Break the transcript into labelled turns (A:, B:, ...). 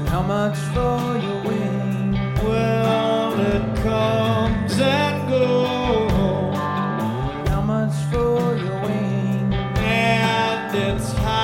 A: How much for your wing?
B: Well, it comes and goes,
A: How much for your wing?
B: and it's high.